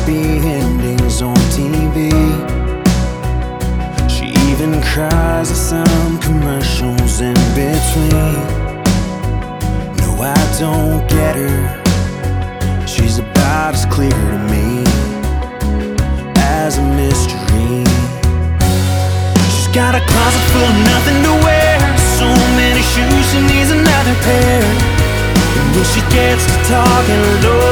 happy endings on TV. She even cries at some commercials in between. No, I don't get her. She's about as clear to me as a mystery. She's got a closet full of nothing to wear, so many shoes she needs another pair. And when she gets to talking, Lord,